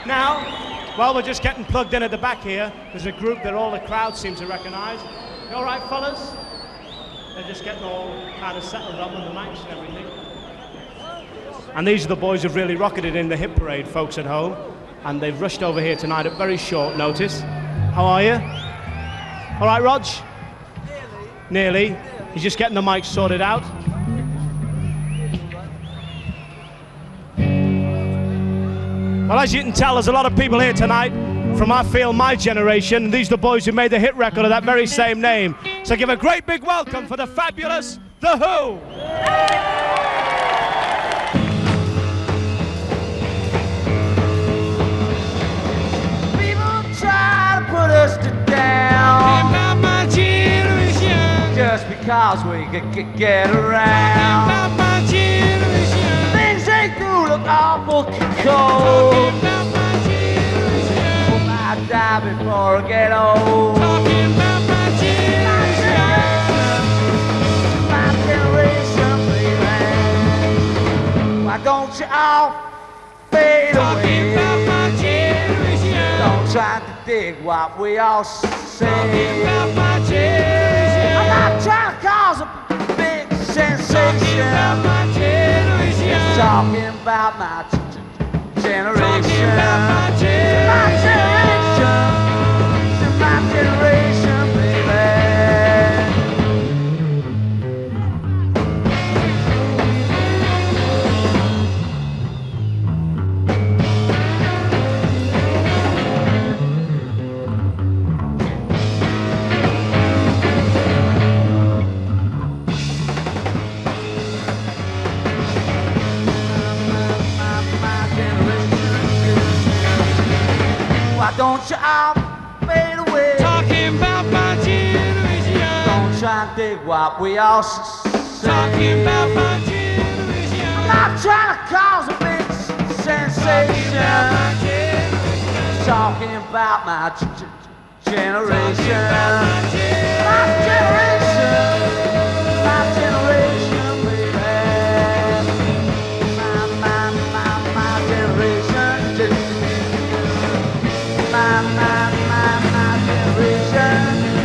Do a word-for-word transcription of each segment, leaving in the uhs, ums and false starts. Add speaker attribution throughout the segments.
Speaker 1: Now, while we're just getting plugged in at the back here, there's a group that all the crowd seems to recognise. You all right, fellas? They're just getting all kind of settled up on the mics and everything. And these are the boys who've really rocketed in the hit parade, folks at home. And they've rushed over here tonight at very short notice. How are you? All right, Rog? Nearly. Nearly. He's just getting the mics sorted out. Well, as you can tell, there's a lot of people here tonight from, I feel, my generation. And these are the boys who made the hit record of that very same name. So give a great big welcome for the fabulous The Who.
Speaker 2: People try to put us to down
Speaker 3: About my generation,
Speaker 2: just because we could get, get around.
Speaker 3: about my generation,
Speaker 2: Things they do look awful cold.
Speaker 3: about my generation,
Speaker 2: I die before I get old.
Speaker 3: talking about my generation,
Speaker 2: My generation, baby. Why don't you all fade
Speaker 3: talking
Speaker 2: away?
Speaker 3: about my generation,
Speaker 2: Don't try to dig what we all
Speaker 3: talking
Speaker 2: say.
Speaker 3: about my generation,
Speaker 2: I'm not trying to cause a big
Speaker 3: talking about
Speaker 2: sensation.
Speaker 3: my generation,
Speaker 2: Talking about my g- g- generation.
Speaker 3: talking about my
Speaker 2: My
Speaker 3: generation.
Speaker 2: generation. My generation, baby. Why don't you all fade away?
Speaker 3: Talking about my generation,
Speaker 2: Don't try and dig what we all s-
Speaker 3: talking about
Speaker 2: say.
Speaker 3: my generation,
Speaker 2: I'm not trying to cause a big s-
Speaker 3: talking about my
Speaker 2: sensation.
Speaker 3: generation,
Speaker 2: Talking about my g- g- generation.
Speaker 3: about my
Speaker 2: My generation. My generation, baby. My, my, my, my generation. My, my, my, my generation.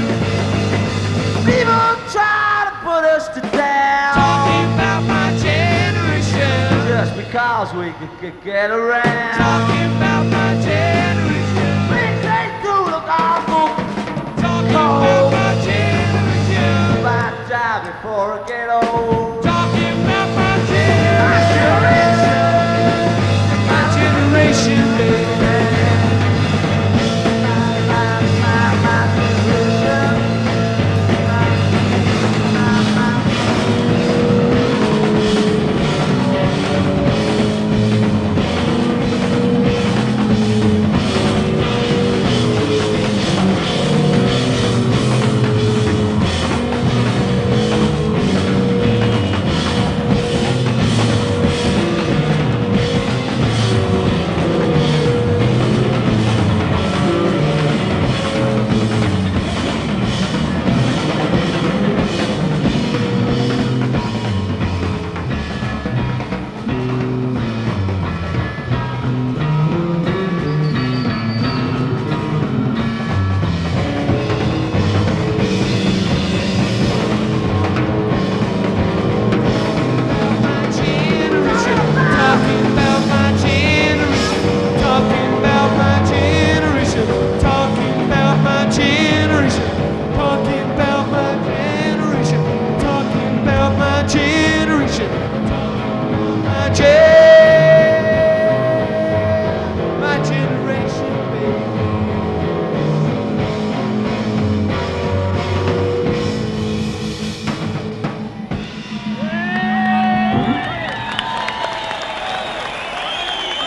Speaker 2: People try to put us to down
Speaker 3: talking about my generation,
Speaker 2: just because we could, could get around.
Speaker 3: talking about my generation,
Speaker 2: Things they do look awful.
Speaker 3: talking about my generation,
Speaker 2: If I die before I get old.
Speaker 3: talking about my
Speaker 2: My
Speaker 3: generation,
Speaker 2: generation.
Speaker 3: my generation, baby.
Speaker 2: My, my, my, my generation. My, my, my.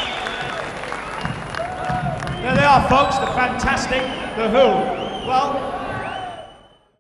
Speaker 1: There they are, folks, the fantastic The Who. Well,